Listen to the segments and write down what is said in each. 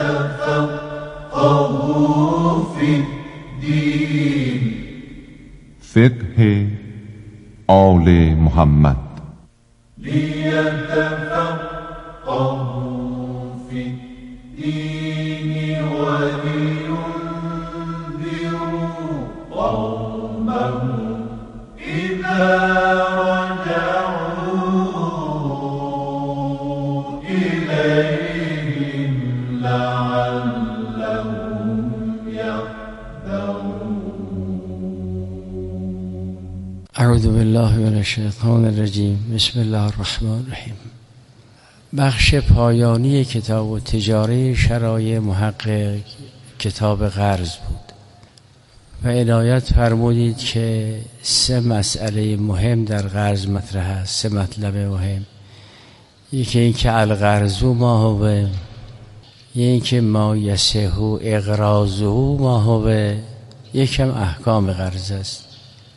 ليتفقهوا في الدين. فقه آل محمد. ليتفقهوا في الدين ولينذروا قومهم إذا رجعوا إليهم لعلهم يحذرون. اعوذ بالله من الشیطان الرجیم. بسم الله الرحمن الرحیم. بخش پایانی کتاب و تجاره شرایع محقق کتاب قرض بود و عنایت فرمودید که 3 مسئله مهم در قرض مطرح است. 3 مطلب مهم. یکی این که القرض ما هو، یکی که ما یصح اقراضه ما هو، یکم احکام قرض است.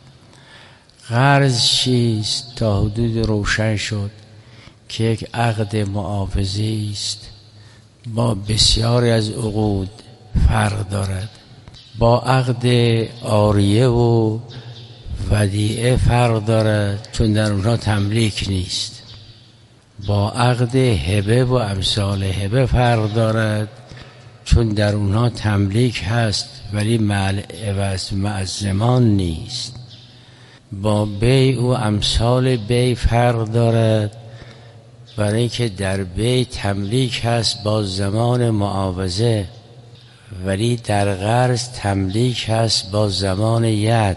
قرض چیست؟ تا حدود روشن شد که یک عقد معاوضه‌ای است، با بسیاری از عقود فرق دارد. با عقد عاریه و ودیعه فرق دارد، چون در اونها تملیک نیست. با عقد هبه و امثال هبه فرق دارد، چون در اونها تملیک هست ولی مع زمان نیست. با بیع و امثال بیع فرق دارد، برای اینکه در بیع تملیک هست با زمان معاوضه، ولی در قرض تملیک هست با زمان ید.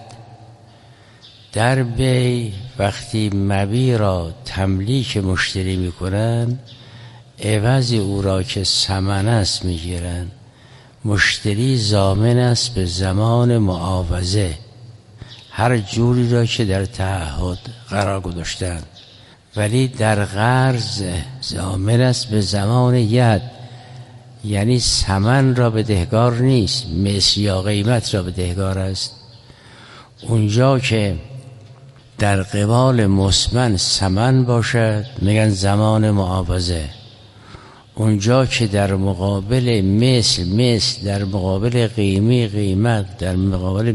در بیع وقتی مبیع را تملیک مشتری میکنن، عوض او را که ثمن است میگیرن. مشتری ضامن است به زمان معاوضه، هر جوری را که در تعهد قرار گذاشتند، ولی در قرض ضامن است به زمان ید، یعنی ثمن را بدهکار نیست، مثل یا قیمت را بدهکار است. اونجا که در قبال مثمن ثمن باشد میگن زمان معاوضه. اونجا که در مقابل مثل در مقابل قیمت، در مقابل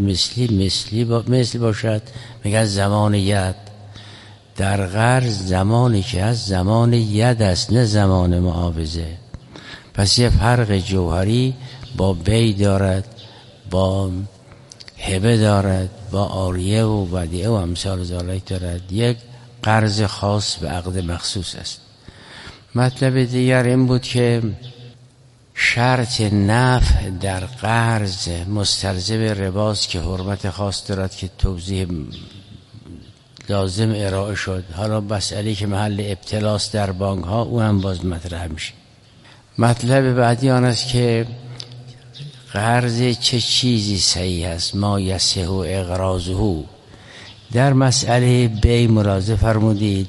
مثل باشد میگن زمان ید. در قرض زمانی که هست زمان ید است، نه زمان معاوضه. پس یه فرق جوهری با بیع دارد، با هبه دارد، با عاریه و ودیعه و امثال ذالک دارد. یک قرض خاص به عقد مخصوص است. مطلب دیگر این بود که شرط نفع در قرض مستلزم رباست که حرمت خاص دارد که توضیح لازم ارائه شد. حالا مسئله که محل ابتلاست در بانک ها، او هم باز مطرح میشه. مطلب بعدی آن است که قرض چه چیزی صحیح است، ما یصح اقراضه. در مسئله بیع ملاحظه فرمودید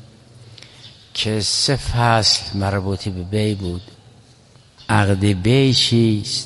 که 3 فصل مربوطی به بیع بود. عقد بیع چیست؟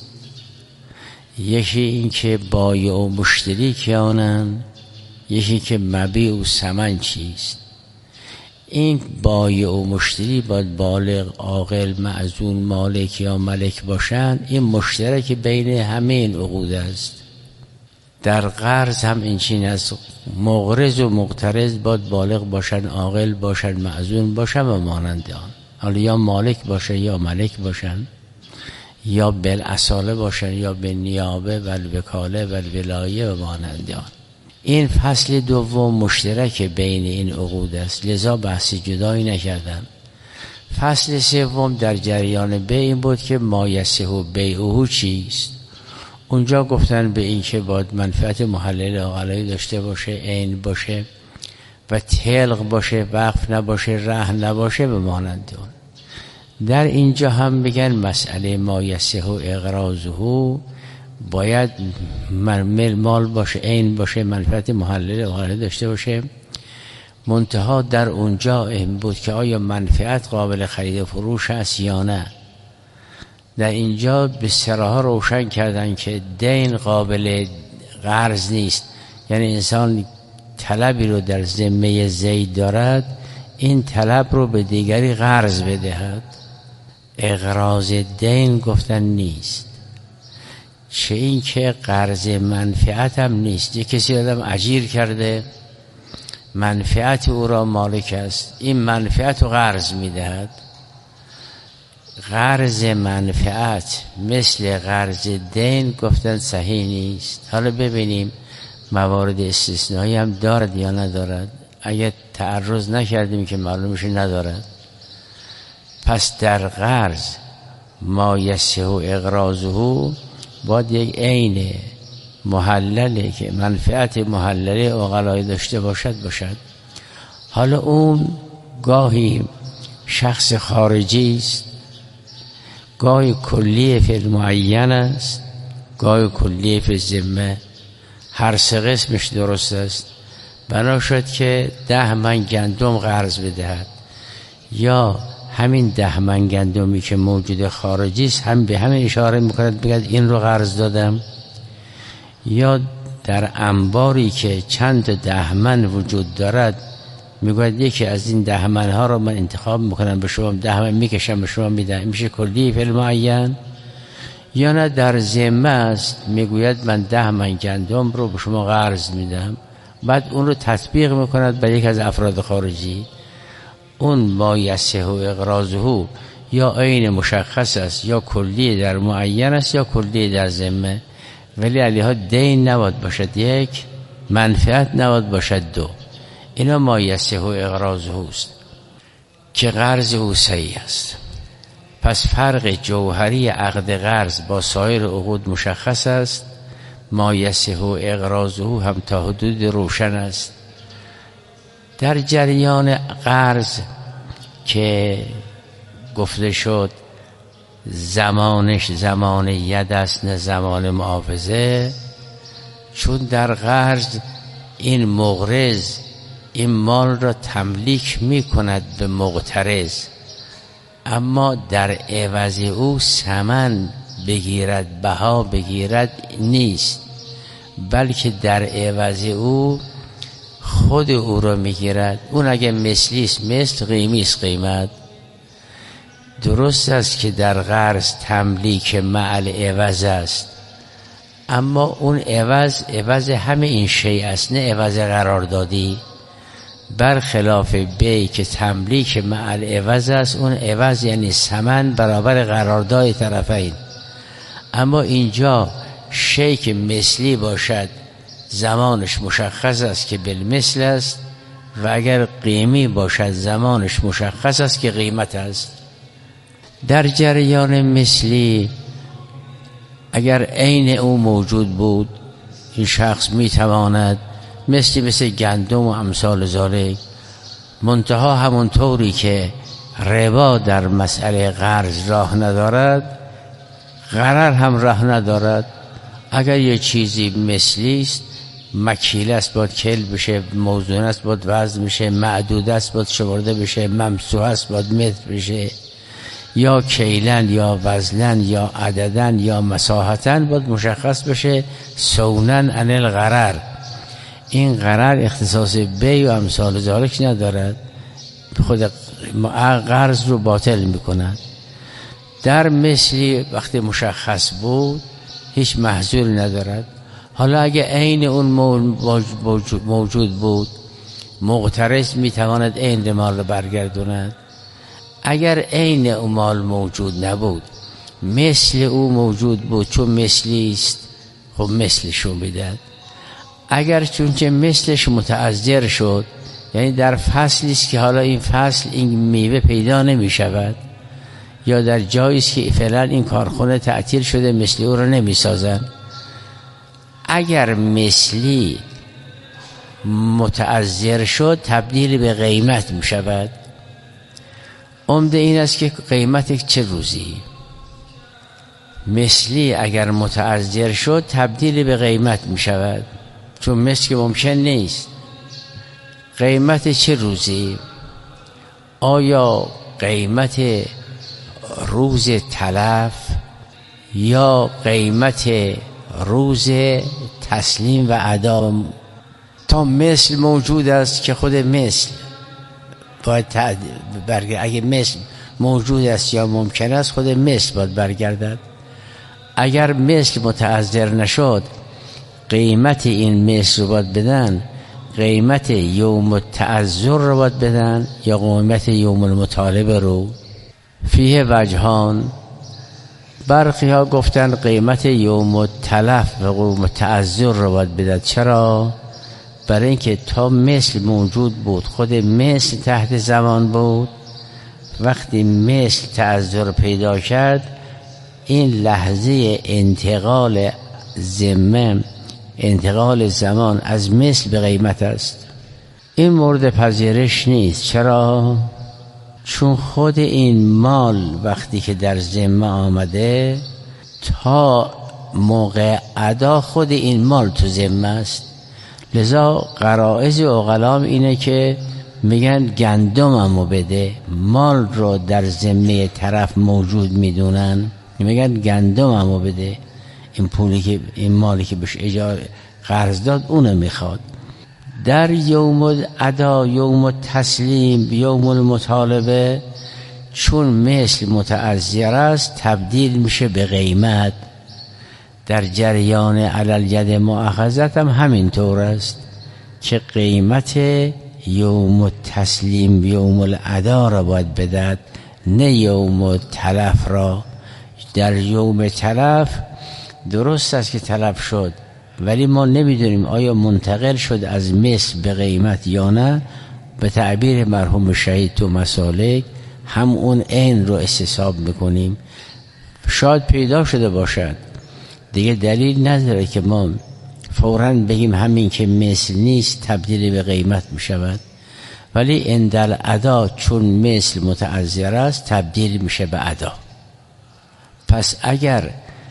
یکی این که بایع و مشتری کیانند، یکی که مبیع و ثمن چیست. این بایع و مشتری باید بالغ، عاقل، معزون، مالک یا ملک باشند. این مشترک بین همه این عقود است. در قرض هم این چین است. مقرض و مقترض باید بالغ باشن، عاقل باشن، معزون باشن و مانند آن. حالا یا مالک باشن یا ملک باشن، یا بالاصاله باشن یا به نیابه و الوکاله و الولایه و مانند آن. این فصل دوم مشترک بین این عقود است، لذا بحث جدایی نکردن. فصل سوم در جریان بیع این بود که ما یصح بیعه چیست. اونجا گفتن به این که باید منفعت محلل عقلایی داشته باشه، عین باشه و طلق باشه، وقف نباشه، رهن نباشه به مانند اون. در اینجا هم میگن مسئله ما یصح اقراضه باید مال باشه، عین باشه، منفعت محلل عقلایی داشته باشه. منتها در اونجا این بود که آیا منفعت قابل خرید و فروش هست یا نه. در اینجا به صراحت روشن کردن که دین قابل قرض نیست. یعنی انسان طلبی رو در ذمه زید دارد، این طلب رو به دیگری قرض بدهد اقراض دین گفتن نیست، چه این که قرض منفعت هم نیست. یک کسی آدم اجیر کرده، منفعت او را مالک است، این منفعت رو قرض میدهد. قرض منفعت مثل قرض دین گفتن صحیح نیست. حالا ببینیم موارد استثنایی هم دارد یا ندارد. اگر تعرض نکردیم که معلوم میشه ندارد. پس در قرض ما یصح اقراضه باید یک عین محلله که منفعت محلله عقلای داشته باشد. حالا اون گاهی شخص خارجی است، گاهی کلی فی المعین است، گاهی کلی فی الذمه. هر سه قسمش درست است. بنا شد که 10 من گندم قرض بدهد، یا همین 10 من گندمی که موجود خارجی است هم به همین اشاره میکند بگد این رو قرض دادم، یا در انباری که چند 10 من وجود دارد میگوید یکی از این 10 من ها رو من انتخاب میکنم به شما 10 من میکشم به شما میدم. میشه کلی فی المعین. یا نه در ذمه است، میگوید من 10 من گندم رو به شما قرض میدم، بعد اون رو تطبیق میکند به یک از افراد خارجی. اون ما یصح اقراضه یا عین مشخص است، یا کلی در معین است، یا کلی در ذمه. ولی علیها دین نباید باشد 1، منفعت نباید باشد 2. اینا ما یصح اقراضه است که قرض او صحیح است. پس فرق جوهری عقد قرض با سایر عقود مشخص است. ما یصح اقراضه هم تا حدود روشن است. در جریان قرض که گفته شد زمانش زمان ید است نه زمان محافظه، چون در قرض این مقرض این مال را تملیک می کند به مقترض، اما در عوض او ثمن بگیرد، بها بگیرد نیست، بلکه در عوض او خود او را میگیرد. اون اگه مثلی است مثل، قیمی است قیمت. درست است که در قرض تملیک مع العوض است، اما اون عوض همه این شیء است، نه عوض قراردادی. برخلاف بی که تملیک مع العوض است، اون عوض یعنی ثمن برابر قرارداد طرفین. اما اینجا شیء که مثلی باشد زمانش مشخص است که بالمثل است، و اگر قیمی باشد زمانش مشخص است که قیمت است. در جریان مثلی اگر عین او موجود بود، این شخص میتواند مثل گندم و امثال ذالک، منتها همونطوری که ربا در مسئله قرض راه ندارد، غرر هم راه ندارد. اگر یه چیزی مثلی است، مکیل است باید کل بشه، موزون است باید وزن بشه، معدود است باید شمرده بشه، ممسوح است باید متر بشه، یا کیلن یا وزنن یا عددن یا مساحتن باید مشخص بشه. سونن عن الغرر، این غرر اختصاص بی و امثال ذالک ندارد، خود قرض رو باطل میکند. در مثلی وقتی مشخص بود هیچ محذور ندارد. حالا اگه عین اون موجود بود، مقترض میتواند عین مال رو برگردوند. اگر عین اون مال موجود نبود، مثل او موجود بود، چون مثلی است خب مثلشو میداد. اگر چونچه مثلش متعذر شد، یعنی در فصلی است که حالا این فصل این میوه پیدا نمی شود، یا در جایی است که فعلا این کارخانه تعطیل شده مثلی او رو نمی سازن، اگر مثلی متعذر شد تبدیل به قیمت می شود. عمده این است که قیمت چه روزی. مثلی اگر متعذر شد تبدیل به قیمت می شود، چون مثل که ممکن نیست. قیمت چه روزی؟ آیا قیمت روز تلف یا قیمت روز تسلیم و ادا؟ تا مثل موجود است که خود مثل باید اگه مثل موجود است یا ممکن است، خود مثل باید برگردد. اگر مثل متعذر نشد، قیمت این مثل رو باید بدن، قیمت یوم التعذر رو باید بدن یا قیمت یوم المطالبه رو. فیه وجهان، برخی ها گفتن قیمت یوم التلف و یوم التعذر رو باید بدن. چرا؟ برای اینکه تا مثل موجود بود، خود مثل تحت زمان بود. وقتی مثل تعذر پیدا کرد، این لحظه انتقال زمان، انتقال زمان از مثل به قیمت است. این مورد پذیرش نیست. چرا؟ چون خود این مال وقتی که در ذمه آمده، تا موقع ادا خود این مال تو ذمه است. لذا غرایز عقلام اینه که میگن گندممو بده. مال رو در ذمه طرف موجود میدونن، میگن گندممو بده. این پولی که، این مالی که بهش اجاره قرض داد اونو میخواد. در یوم الادا، یوم التسلیم، یوم المطالبه، چون مثل متعذر است تبدیل میشه به قیمت. در جریان علالید مؤاخذت هم همین طور است که قیمت یوم التسلیم، یوم الادا را باید بدهد، نه یوم التلف را. در یوم تلف درست است که تلف شد، ولی ما نمیدونیم آیا منتقل شد از مثل به قیمت یا نه. به تعبیر مرحوم شهید تو مسالک، هم اون عین رو استصحاب میکنیم. شاید پیدا شده باشد، دیگه دلیل نداره که ما فوراً بگیم همین که مثل نیست تبدیل به قیمت میشود. ولی اندل ادا، چون مثل متعذر است تبدیل میشه به ادا. پس اگر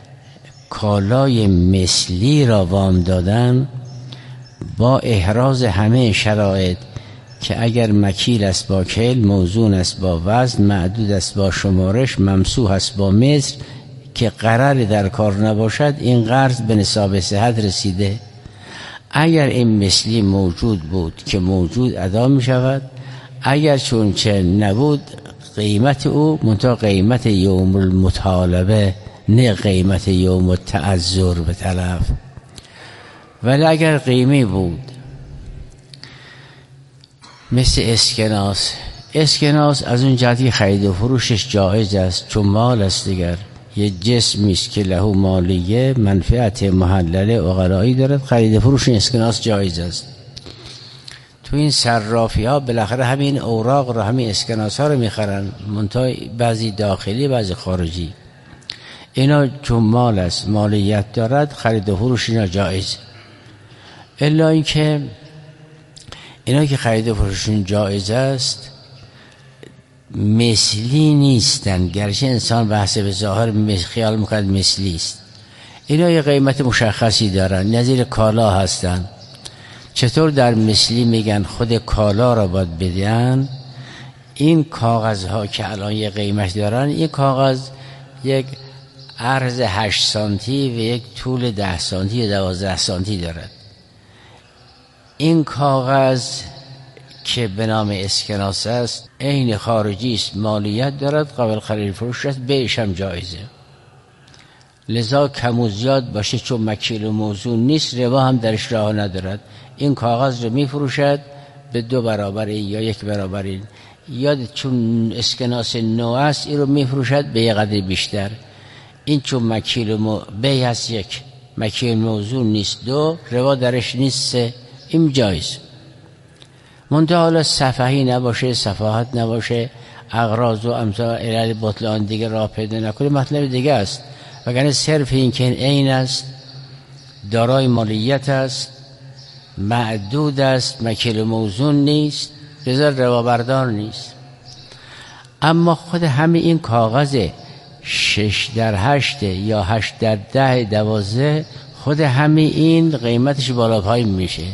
کالای مثلی را وام دادن با احراز همه شرایط، که اگر مکیل است با کیل، موزون است با وزن، معدود است با شمارش، ممسوح است با مصر، که قرار در کار نباشد، این قرض به نصاب صحت رسیده. اگر این مثلی موجود بود که موجود ادا می شود، اگر چون چه نبود قیمت او منتها قیمت یوم المطالبه، نه قیمت یوم التعذر به طرف. ولی اگر قیمه بود مثل اسکناس از اون جهتی خرید و فروشش جایز است، چون مال است. دیگر یه جسمی است که له مالیه، منفعت محلله عقلایی دارد، خرید و فروش اسکناس جایز است. تو این صرافی ها بالاخره همین اوراق رو، همین اسکناس ها رو میخرن، منتها بعضی داخلی بعضی خارجی. اینا چون مال است، مالیت دارد، خرید و فروش اینا جایز. الا اینکه اینا که خرید و فروششون جایز است مثلی نیستن، گرچه انسان به حسب ظاهر خیال میکند مثلی است. اینا یه قیمت مشخصی دارن، نظیر کالا هستن. چطور در مثلی میگن خود کالا را باید بدن؟ این کاغذ ها که الان یه قیمت دارن، این کاغذ یک عرض 8 سانتی و یک طول 10 سانتی یا 12 سانتی دارد. این کاغذ که به نام اسکناس است، عین خارجی است، مالیت دارد، قابل خرید فروش است، بیعش هم جایزه. لذا کم و زیاد باشه، چون مکیل و موزون نیست، ربا هم درش راه ندارد. این کاغذ رو میفروشد به 2 برابر این یا 1 برابر این، یا چون اسکناس نو است این رو میفروشد به یه قدر بیشتر. این چون مکیل بیع هست 1، مکیل موزون نیست 2، ربا درش نیست 3، این جایز. منتها حالا سفهی نباشه، سفاهت نباشه، اغراض و امثال علل بطلان دیگه راه پیدا نکنه، مطلب دیگه است. وگرنه صرف این که این است، دارای مالیت است، معدود است، مکیل موزون نیست، لذا روا بردار نیست. اما خود همه این کاغذ 6x8 یا 8x10 12، خود همه این قیمتش بالا پایین میشه.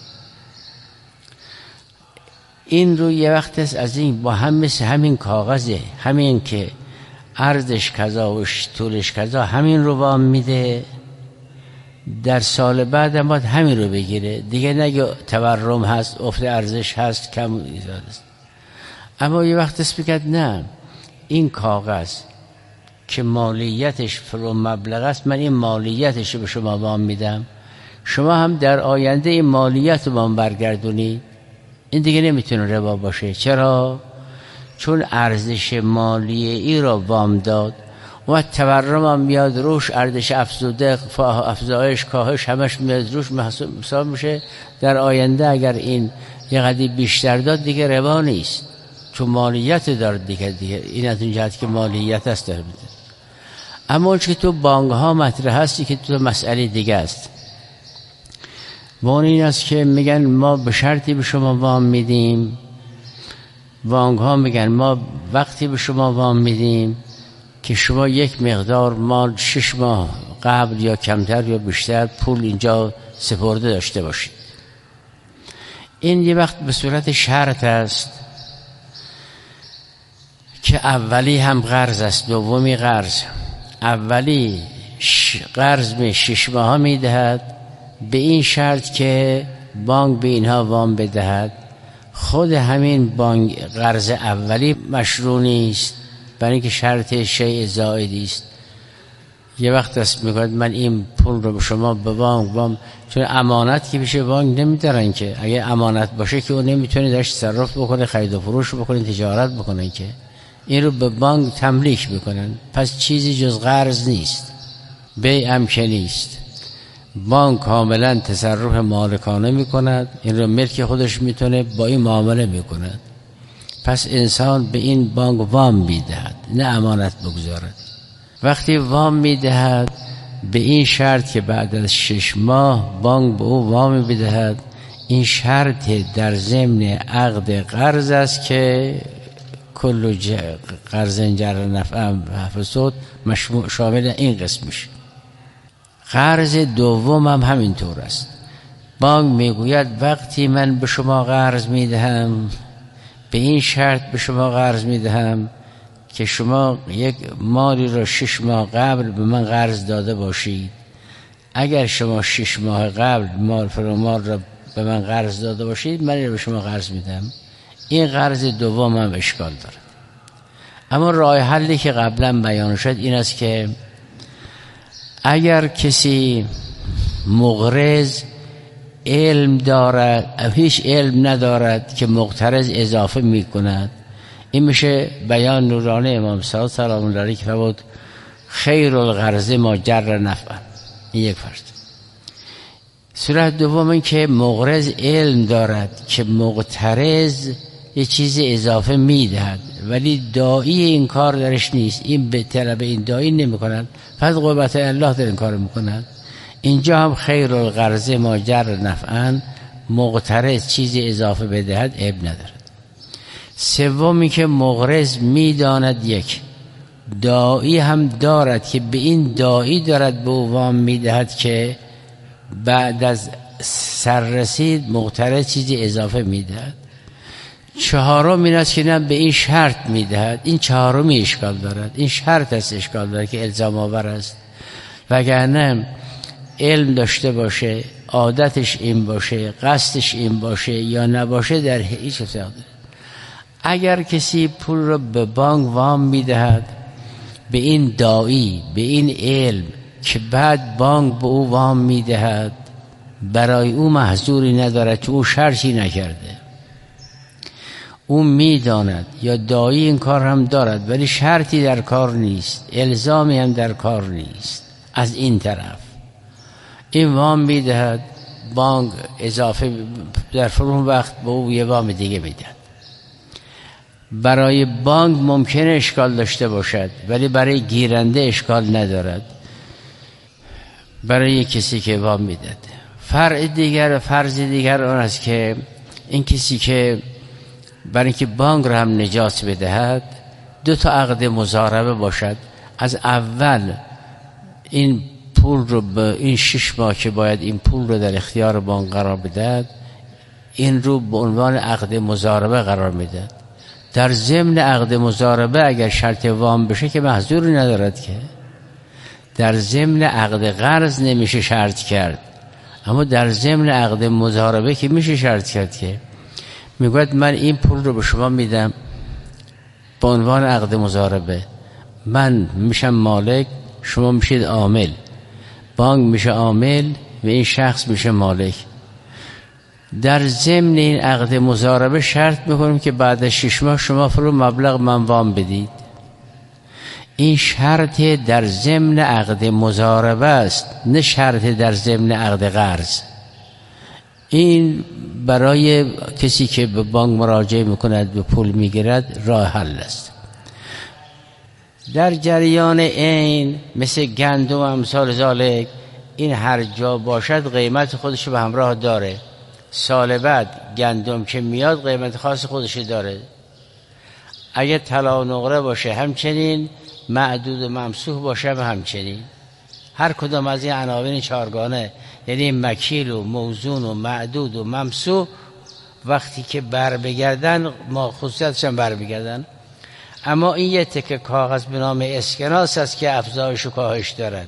این رو یه وقت است از این با هم مثل همین کاغذه، همین که عرضش کذا و طولش کذا، همین رو وام میده، در سال بعد هم باید همین رو بگیره دیگه، نگه تورم هست، افت ارزش هست، کم ایزاد است. اما یه وقت است بگید نه، این کاغذ که مالیتش فلان مبلغ است، من این مالیتش رو به شما وام میدم، شما هم در آینده این مالیت رو وام برگردونید، این دیگه نمیتونه ربا باشه. چرا؟ چون ارزش مالی ای را وام داد و تورم هم میاد روش، ارزش افزوده، افزایش، کاهش، همش میاد روش، حساب میشه. در آینده اگر این یه قدری بیشتر داد دیگه ربا نیست، چون مالیت دارد دیگه این از اون جهت که مالیت است داره میده. اما اون که تو بانک ها مطرح هستی که تو مسئله دیگه است. وان این است که میگن ما به شرطی به شما وام میدیم، بانک ها میگن ما وقتی به شما وام میدیم که شما یک مقدار مال 6 ماه قبل یا کمتر یا بیشتر پول اینجا سپرده داشته باشید. این یه وقت به صورت شرط است که اولی هم قرض است، دومی قرض. اولی قرض می 6 ماه میدهد به این شرط که بانک به اینها وام بدهد. خود همین بانک قرض اولی مشروع نیست، برای اینکه شرط شیء زائدی است. یه وقت دست میگوید من این پول رو به شما به بانک چون امانت که بشه بانک نمیدارن که، اگه امانت باشه که اون نمیتونه درش تصرف بکنه، خرید و فروش بکنه، تجارت بکنه، که این رو به بانک تملیک بکنن. پس چیزی جز قرض نیست، بیع هم که نیست. بانک کاملا تصرف مالکانه میکند، این رو ملک خودش میتونه با این معامله میکند. پس انسان به این بانک وام میدهد، نه امانت بگذارد. وقتی وام میدهد به این شرط که بعد از 6 ماه بانک به او وام میدهد، این شرط در ضمن عقد قرض است که کل قرض جر نفع حفظت شامل این قسم میشه. قرض دوم هم همینطور است. بانک میگوید وقتی من به شما قرض میدهم، به این شرط به شما قرض میدهم که شما یک مالی را 6 ماه قبل به من قرض داده باشید. اگر شما 6 ماه قبل مال را به من قرض داده باشید، من به شما قرض میدم. این قرض دوم هم اشکال دارد. اما راه حلی که قبلا بیان شد این است که اگر کسی مقرض علم دارد، هیچ علم ندارد که مقترض اضافه میکند، این میشه بیان نورانه امام صادق سلام الله علیه که فرمود خیر القرض ما جر نفع. این یک فرض. صورت دوم این که مقرض علم دارد که مقترض یه چیز اضافه میدهد ولی داعی این کار درش نیست، این به طلب این داعی نمیکنند، فقط قربت الله در این کار میکنند. اینجا هم خیر القرض ما جر نفعا، مقترض چیز اضافه بدهد عیب ندارد. سومی که مقرض میداند یک داعی هم دارد که به این داعی دارد به او وام میدهد که بعد از سررسید مقترض چیزی اضافه میدهد. چهارم این است که نه به این شرط میدهد. این چهارمی اشکال دارد، این شرط است اشکال دارد که الزام آور است. وگرنه علم داشته باشه، عادتش این باشه، قصدش این باشه یا نباشه، در هیچ افراد. اگر کسی پول را به بانک وام میدهد به این داعی، به این علم که بعد بانک به او وام میدهد، برای او محظوری ندارد که او شرطی نکرده. او میداند یا داعی این کار هم دارد ولی شرطی در کار نیست، الزامی هم در کار نیست. از این طرف این وام میدهد، بانک اضافه در فرون وقت به او یه وام دیگه میدهد. برای بانک ممکنه اشکال داشته باشد ولی برای گیرنده اشکال ندارد، برای کسی که وام میدهد. فرض دیگر آن است که این کسی که برای اینکه بانک را هم نجات بدهد 2 عقد مضاربه باشد. از اول این پول رو به این 6 ماه که باید این پول رو در اختیار بانک قرار بدهد، این رو به عنوان عقد مضاربه قرار میدهد. در ضمن عقد مضاربه اگر شرط وام بشه که محظوری ندارد، که در ضمن عقد قرض نمیشه شرط کرد، اما در ضمن عقد مضاربه که میشه شرط کرد، که میگوید من این پول رو به شما میدم به عنوان عقد مضاربه. من میشم مالک، شما میشید عامل، بانک میشه عامل و این شخص میشه مالک. در ضمن این عقد مضاربه شرط میکنیم که بعد 6 ماه شما فرو مبلغ من وام بدید. این شرط در ضمن عقد مضاربه است، نه شرط در ضمن عقد قرض. این برای کسی که به بانک مراجعه میکند به پول میگیرد راه حل است. در جریان این مثل گندم و امثال ذالک، این هر جا باشد قیمت خودش به همراه داره. سال بعد گندم که میاد قیمت خاص خودش داره. اگه طلا و نقره باشه همچنین، معدود و ممسوح باشه همچنین. هر کدام از این عناوین چهارگانه، یعنی مکیل و موزون و معدود و ممسوح، وقتی که بر بگردن ما خصوصیتشان بر بگردن. اما این یه تکه کاغذ به نام اسکناس است که افزایش و کاهش دارد.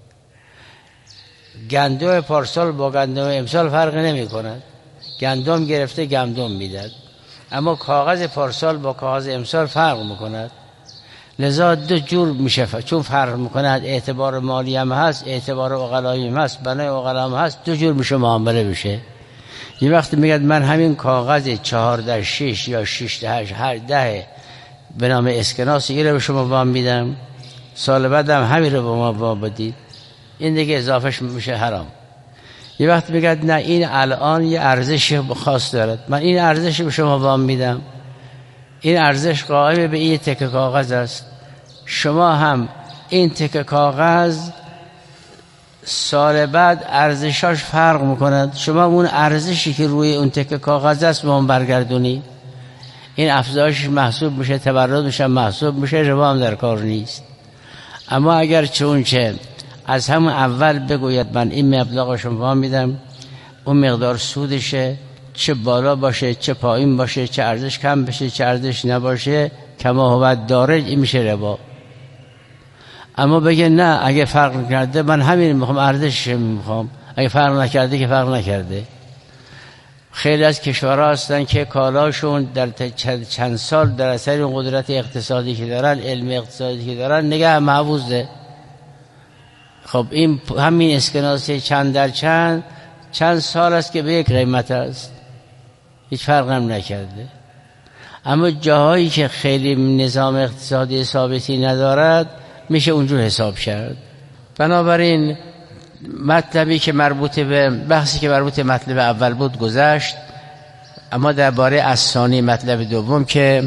گندم پارسال با گندم امسال فرق نمی کند. گندم گرفته گندم میداد، اما کاغذ پارسال با کاغذ امسال فرق میکند. لذا دو جور میشه، چون فرق میکند، اعتبار مالی هم هست، اعتبار عقلایی هم هست، بنای عقلا هم هست، دو جور میشه معامله بشه. یه وقت میگد من همین کاغذ 4/6 یا 6/10 به نام اسکناس اینو به شما وام میدم، سال بعد هم همین رو به ما وام بدید، این دیگه اضافهش میشه حرام. یه وقت میگه نه این الان یه ارزش خاص دارد، من این ارزش به شما وام میدم، این ارزش قائم به این تکه کاغذ است، شما هم این تکه کاغذ سال بعد ارزشاش فرق میکند، شما اون ارزشی که روی اون تکه کاغذ است به من برگردونی، این افزایش محسوب میشه، تبرعش محسوب میشه، ربا هم در کار نیست. اما اگر چونچه از همون اول بگوید من این مبلغ شما وام میدم، اون مقدار سودشه، چه بالا باشه چه پایین باشه، چه ارزش کم بشه چه ارزش نباشه، کما هو دارج، این میشه ربا. اما بگه نه اگه فرق کرده من همین میخوام، ارزشش میخوام، اگه فرق نکرده که فرق نکرده. خیلی از کشورها هستن که کالاشون در چند سال در اثر قدرت اقتصادی که دارن، علم اقتصادی که دارن، نگه محفوظه. خب این همین اسکناس چند در چند سال است که به یک قیمت است، هیچ فرق هم نکرده. اما جاهایی که خیلی نظام اقتصادی ثابتی ندارد میشه اونجور حساب کرد. بنابراین مطلبی که مربوط به بحثی که مربوط به مطلب اول بود گذشت. اما درباره الثانی مطلب دوم که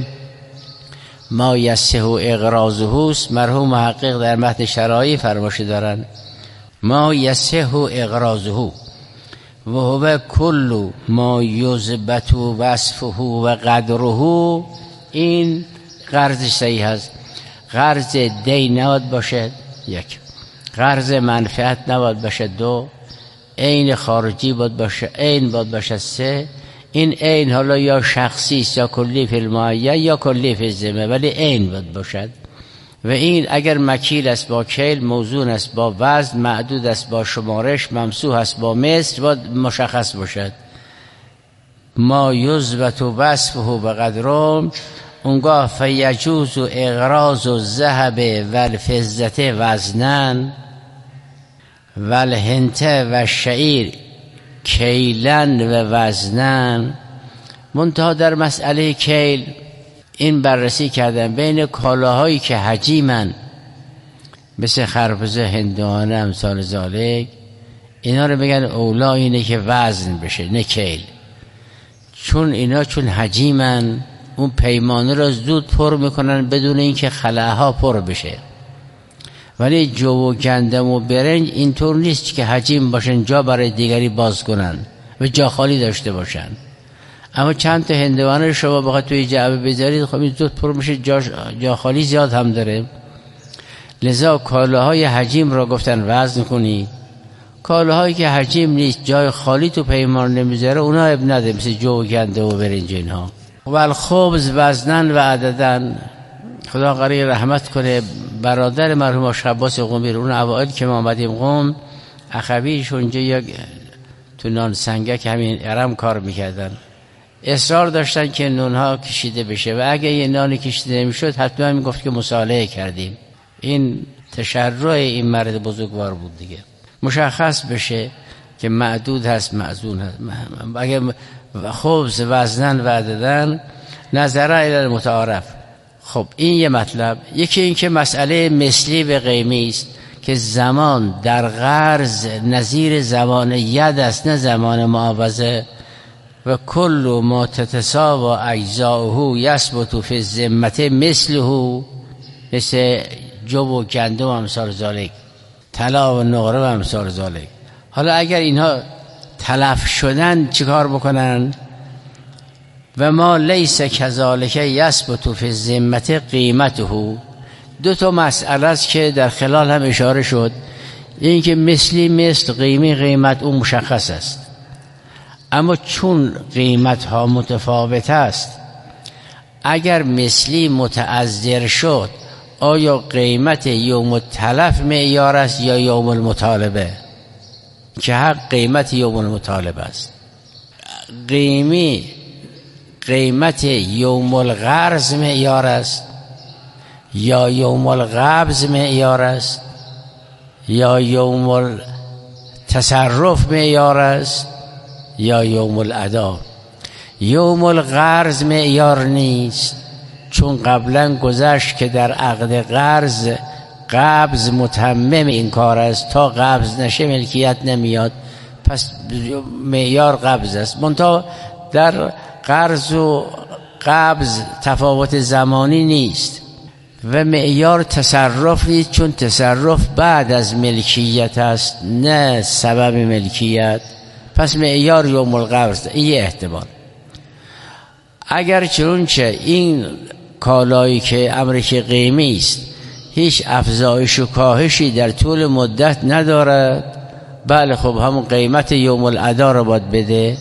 ما یصح اقراضه است، مرحوم محقق در متن شرایع فرمایش دارند ما یصح اقراضه و هو کل ما یثبت وصفه و قدره. این قرض صحیح است. قرض دین نباید باشد، یک. قرض منفعت نباید باشد، دو. عین خارجی باید باشه، عین باید باشه، سه. این عین حالا یا شخصی است یا کلی فی المعین یا کلی فی الذمه، ولی عین باید باشد. و این اگر مکیل است با کیل، موزون است با وزن، معدود است با شمارش، ممسوح است با مصر، باید مشخص باشد. ما یثبت وصفه و قدره، اونگاه فیجوز اقراض الذهب و الفضة وزنن و الحنطه و الشعیر کیلن و وزنن. منتها در مسئله کیل این بررسی کردن بین کالاهایی که حجیمن مثل خربزه، هندوانه، امثال ذالک، اینا رو بگن اولا اینه که وزن بشه نه کیل، چون اینا چون حجیمن اون پیمانه رو زود پر میکنن بدون اینکه خلاها پر بشه. ولی جو و گندم و برنج اینطور نیست که حجیم باشن جا برای دیگری باز کنن و جا خالی داشته باشن. اما چند تا هندوانه شما بخواید توی جعبه بذارید، خب این زود پر میشه، جا خالی زیاد هم داره. لذا کالاهای حجیم را گفتن وزن کنی. کالاهایی که حجیم نیست، جای خالی تو پیمان نمیذاره، اونا اب نده، مثل جو و گندم و برنج اینها. و الخبز وزنن و عددن. خدا قری رحمت کنه برادر مرحوم آقا عباس قمی، اون اوائل که ما آمدیم قم، اخویش اونجا یک تو نان سنگک همین ارم کار میکردن. اصرار داشتن که نونها کشیده بشه و اگه یه نانی کشیده نمیشد حتما میگفت که مصالحه کردیم. این تشرع این مرد بزرگوار بود دیگه. مشخص بشه که معدود هست معزون هست. اگه خبز وزنن و عددن نظره الی المتعارف. خب این یه مطلب. یکی این که مسئله مثلی به قیمی است که زمان در قرض نظیر زمان ید است نه زمان معاوضه. و کل ما تتساوی اجزاؤه یثبت فی الذمه مثله، مثل جو و گندم و امثال ذالک، طلا و نقره و امثال ذالک. حالا اگر اینها تلف شدن چیکار بکنن؟ و ما لیس کذالک یثبت فی الذمه قیمته. دو تا مسئله است که در خلال هم اشاره شد. این که مثلی مثل، قیمی قیمت، اون مشخص است. اما چون قیمت ها متفاوت است، اگر مثلی متعذر شد آیا قیمت یوم التلف معیار است یا یوم المطالبه؟ که حق قیمت یوم المطالبه است. قیمت یوم القرض معیار است یا یوم القبض معیار است یا یوم التصرف معیار است یا یوم الادا؟ یوم القرض معیار نیست، چون قبلا گذشت که در عقد قرض قبض متمم این کار است، تا قبض نشه ملکیت نمیاد، پس معیار قبض است. منتها در قرض و قبض تفاوت زمانی نیست و معیار تصرف نیست، چون تصرف بعد از ملکیت است نه سبب ملکیت، پس معیار یوم القبض. این یه احتمال. اگر چنانچه این کالایی که امر که قیمی است هیچ افزایش و کاهشی در طول مدت ندارد، بله خب همون قیمت یوم الادا رو باید بده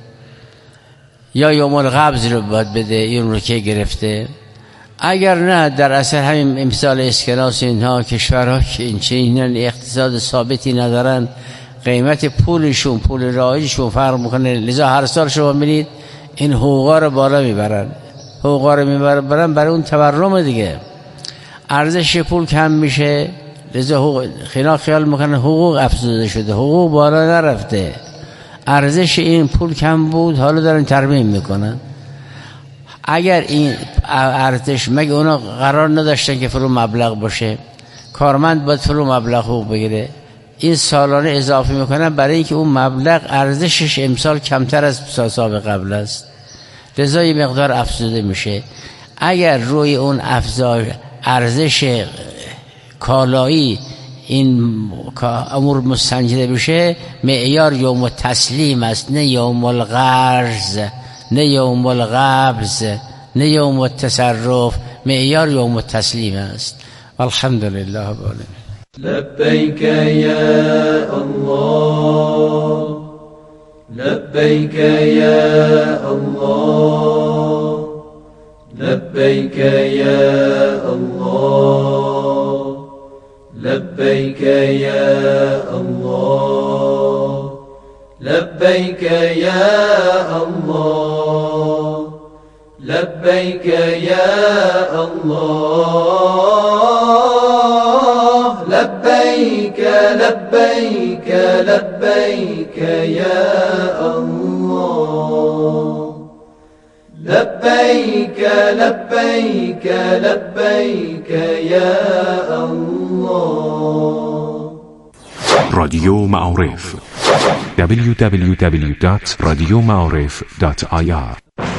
یا یوم القبض رو باید بده، این رو که گرفته. اگر نه در اصل همین امثال اسکناس اینها کشورها که این چنین اقتصاد ثابتی ندارن، قیمت پولشون پول رایجشون فرق میکنه، لذا هر سال شما ببینید این حقوقا رو بالا میبرن. حقوقا رو میبرن برای اون تورم دیگه. ارزش پول کم میشه، لذا خیال میکنن حقوق افزوده شده، حقوق بالا نرفته، ارزش این پول کم بود، حالا دارن ترمیم میکنن. اگر این ارزش مگه اونا قرار نداشتن که فرو مبلغ باشه؟ کارمند باید فرو مبلغ حقوق بگیره، این سالانه اضافه میکنن برای اینکه اون مبلغ ارزشش امسال کمتر از سال قبل است، لذا یه مقدار افزوده میشه. اگر روی اون ارزش کالایی این امور مستنجده بشه، معیار یوم التسلیم است نه یوم القرض نه یوم القبض نه یوم التصرف، معیار یوم التسلیم است. الحمدلله رب العالمین. لبيك يا الله لبيك يا الله لبيك يا الله لبيك يا الله لبيك يا الله لبيك يا الله لبيك لبيك لبيك يا الله لبيك لبيك لبيك يا الله. رادیو معارف www.radiomaarif.ir